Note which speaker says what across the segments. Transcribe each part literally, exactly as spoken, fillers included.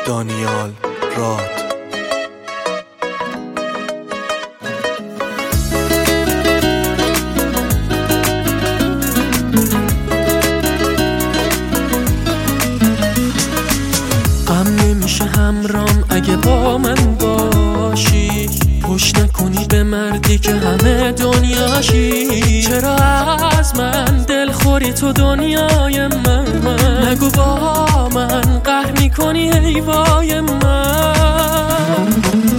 Speaker 1: دانیال راد.
Speaker 2: غم نمیشه همرام اگه با من باشی، پشت نکنی به مردی که همه دنیاشی. چرا از من دل خوری تو دنیای من؟ نگو با من قهر میکنی حیوای من.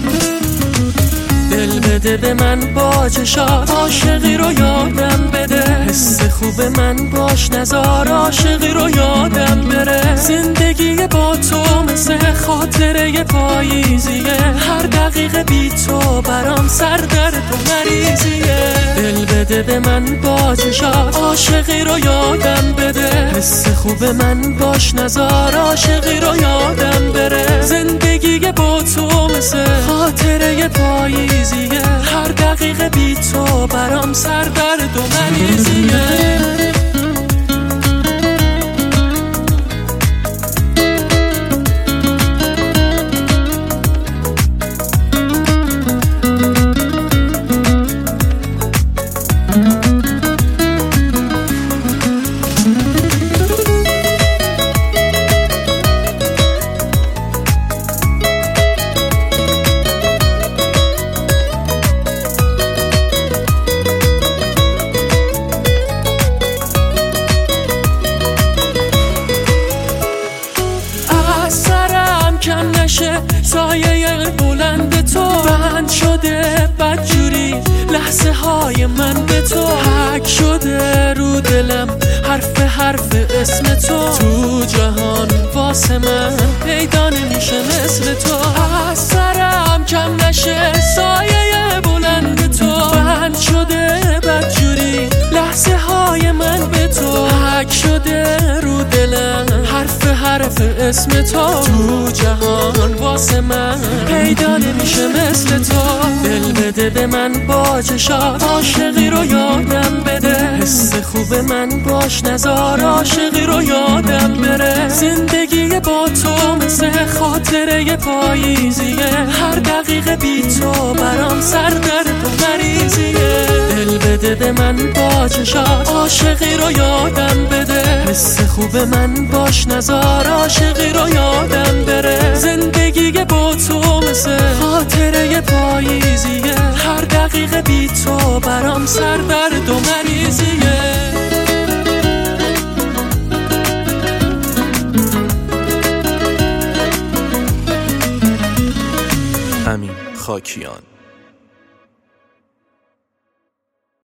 Speaker 2: دل بده به من با چشات، عاشقی رو یادم بده. حس خوب من باش نزار عاشقی رو یادم بره. زندگی با تو مثل خاطره پاییزیه، هر دقیقه بی تو برام سر درد و مریضیه. دل بده به من با چشات، عاشقی رو یادم بده. حس خوب من باش نزار عاشقی رو یادم بره. زندگی با تو مثل خاطره پاییزیه، هر دقیقه بی تو برام سر درد و مریضیه. کم نشه سایه بلند تو، بند شده بدجوری لحظه های من به تو. حک شده رو دلم حرف حرف اسم تو، تو جهان واسه من پیدا نمیشه مثل تو. از سرم کم نشه سایه بلند تو، بند شده بدجوری لحظه های من به تو. حک شده رو دلم حرف حرف اسم تو، تو جهان واسه من پیدا نمیشه مثل تو. دل بده به من با چشات، عاشقی رو یادم بده. حس خوب من باش نزار عاشقی رو یادم بره. زندگی با تو مثل خاطره پاییزیه، هر دقیقه بی تو برام سر درد و مریضیه. دل بده به من با چشات، عاشقی رو یادم بده. حس خوب من باش نزار عاشقی رو یادم بره. زندگی با تو مثل خاطره پاییزیه، هر دقیقه بی تو برام سر درد و مریضیه.
Speaker 1: امین خاکیان.